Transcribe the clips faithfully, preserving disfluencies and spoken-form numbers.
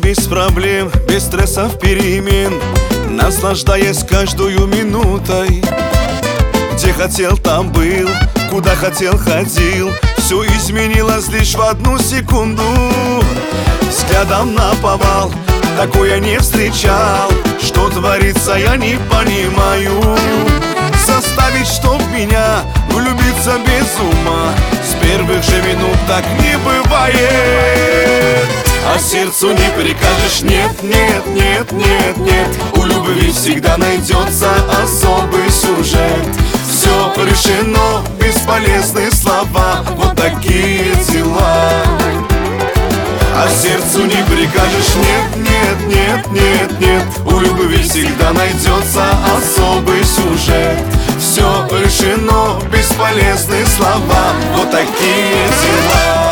без проблем, без стрессов, перемен, наслаждаясь каждую минутой. Где хотел, там был, куда хотел, ходил. Все изменилось лишь в одну секунду. Взглядом наповал, такое не встречал. Что творится, я не понимаю. Заставить, чтоб меня влюбиться без ума, с первых же минут так не бывает. А сердцу не прикажешь, нет, нет, нет, нет, нет. У любви всегда найдется особый сюжет. Все решено, бесполезные слова, вот такие дела. А сердцу не прикажешь, нет, нет, нет, нет, нет. У любви всегда найдется особый сюжет. Все решено, бесполезные слова, вот такие дела.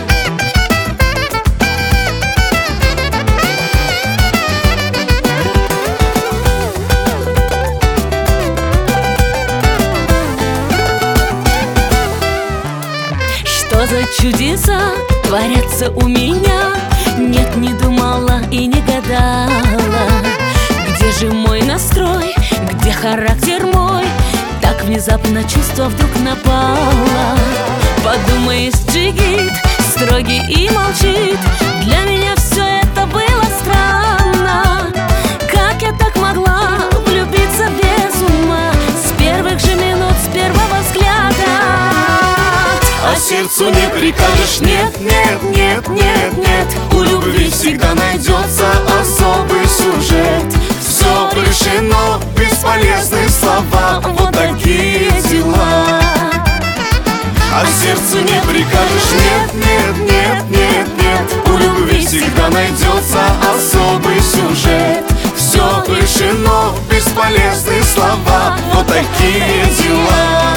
Что за чудеса творятся у меня? Нет, не думала и не гадала. Где же мой настрой, где характер мой? Так внезапно чувство вдруг напало. Подумаешь, джигит, строгий и молчит. Для меня все это было странно. Как я так могла влюбиться без ума, с первых же минут, с первого взгляда? А сердцу не прикажешь, нет, нет, нет, нет, нет. У любви всегда найдется особый сюжет. Все решено, бесполезные слова, вот такие дела. А сердцу не прикажешь, нет, нет, нет, нет, нет. У любви всегда найдется особый сюжет. Все решено, бесполезные слова, вот такие дела.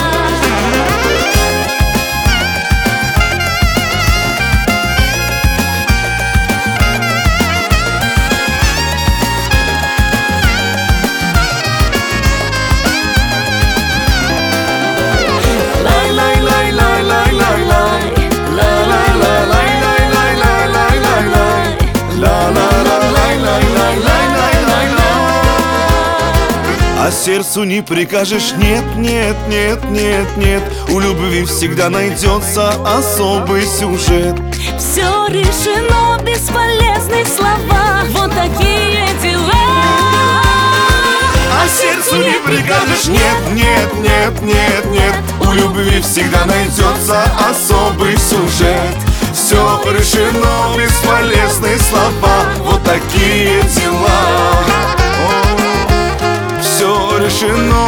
А сердцу не прикажешь, нет, нет, нет, нет, нет. У любви всегда найдется особый сюжет. Все решено, бесполезные слова, вот такие дела. А сердцу не прикажешь, нет, нет, нет, нет, нет. У любви всегда найдется особый сюжет. Все решено, бесполезные слова, вот такие дела. Все решено,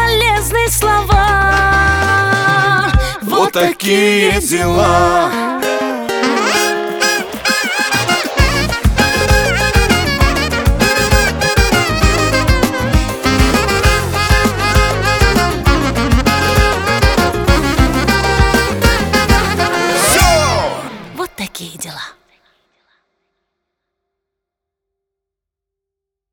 бесполезные слова, вот такие дела.